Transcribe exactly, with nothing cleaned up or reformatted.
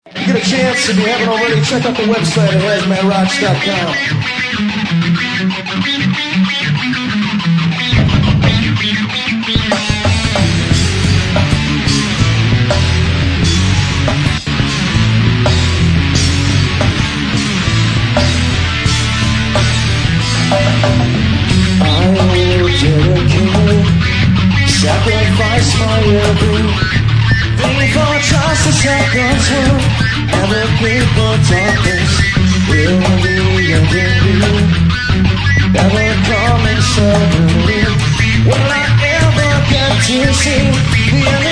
Get a chance, if you haven't already, check out the website at hazmat rocks dot com. I will dedicate, sacrifice my everything for just a second's worth. And the people darkness will be under you, never coming suddenly. Will I ever get to see the